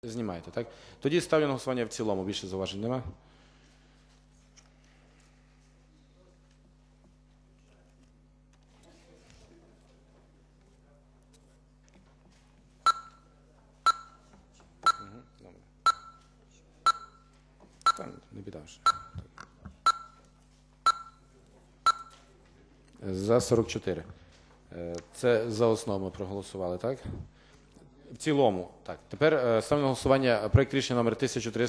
Знімаєте, так? Тоді ставлю на голосування в цілому. Більше зауважень нема. Не біда вже. За 44. Це за основу ми проголосували, так? В цілому. Так. Тепер ставлю на голосування проект рішення номер 1300.